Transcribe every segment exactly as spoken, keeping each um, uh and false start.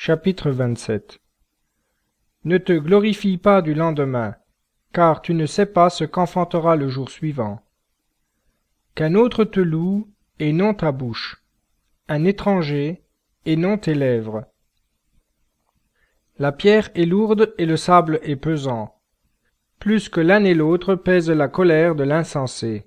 Chapitre vingt-sept. Ne te glorifie pas du lendemain, car tu ne sais pas ce qu'enfantera le jour suivant. Qu'un autre te loue, et non ta bouche, un étranger, et non tes lèvres. La pierre est lourde et le sable est pesant. Plus que l'un et l'autre pèse la colère de l'insensé.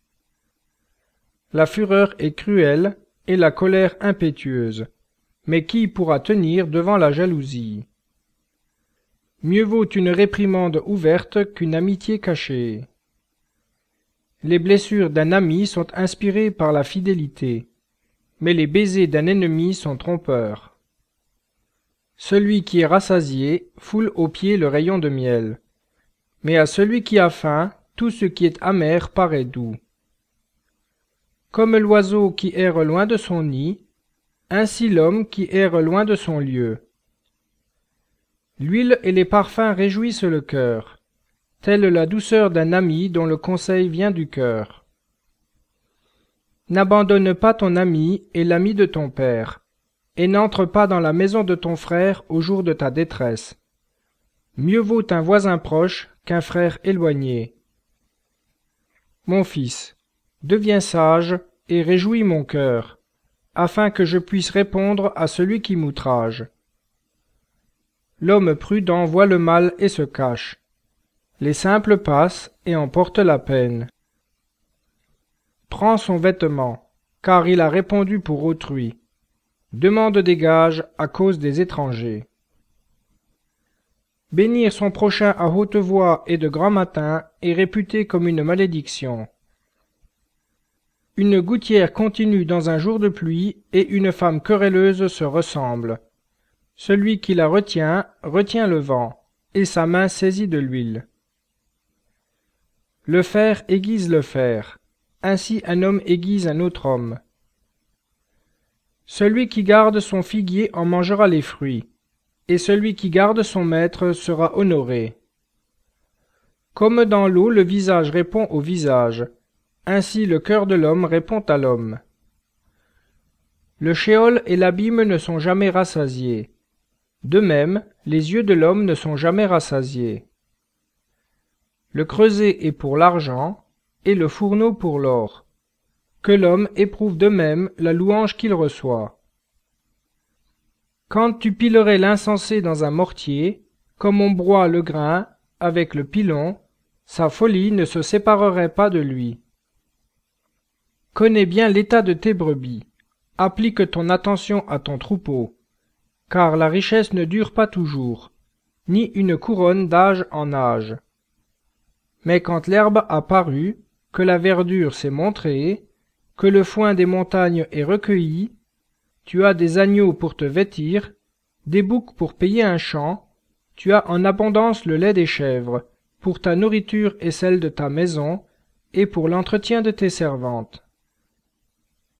La fureur est cruelle et la colère impétueuse, mais qui pourra tenir devant la jalousie? Mieux vaut une réprimande ouverte qu'une amitié cachée. Les blessures d'un ami sont inspirées par la fidélité, mais les baisers d'un ennemi sont trompeurs. Celui qui est rassasié foule aux pieds le rayon de miel, mais à celui qui a faim, tout ce qui est amer paraît doux. Comme l'oiseau qui erre loin de son nid, ainsi l'homme qui erre loin de son lieu. L'huile et les parfums réjouissent le cœur, telle la douceur d'un ami dont le conseil vient du cœur. N'abandonne pas ton ami et l'ami de ton père, et n'entre pas dans la maison de ton frère au jour de ta détresse. Mieux vaut un voisin proche qu'un frère éloigné. Mon fils, deviens sage et réjouis mon cœur, afin que je puisse répondre à celui qui m'outrage. L'homme prudent voit le mal et se cache. Les simples passent et en portent la peine. Prends son vêtement, car il a répondu pour autrui. Demande des gages à cause des étrangers. Bénir son prochain à haute voix et de grand matin est réputé comme une malédiction. Une gouttière continue dans un jour de pluie et une femme querelleuse se ressemblent. Celui qui la retient, retient le vent, et sa main saisit de l'huile. Le fer aiguise le fer, ainsi un homme aiguise un autre homme. Celui qui garde son figuier en mangera les fruits, et celui qui garde son maître sera honoré. Comme dans l'eau le visage répond au visage, ainsi le cœur de l'homme répond à l'homme. Le shéol et l'abîme ne sont jamais rassasiés. De même, les yeux de l'homme ne sont jamais rassasiés. Le creuset est pour l'argent, et le fourneau pour l'or. Que l'homme éprouve de même la louange qu'il reçoit. Quand tu pilerais l'insensé dans un mortier, comme on broie le grain avec le pilon, sa folie ne se séparerait pas de lui. Connais bien l'état de tes brebis, applique ton attention à ton troupeau, car la richesse ne dure pas toujours, ni une couronne d'âge en âge. Mais quand l'herbe a paru, que la verdure s'est montrée, que le foin des montagnes est recueilli, tu as des agneaux pour te vêtir, des boucs pour payer un champ, tu as en abondance le lait des chèvres, pour ta nourriture et celle de ta maison, et pour l'entretien de tes servantes.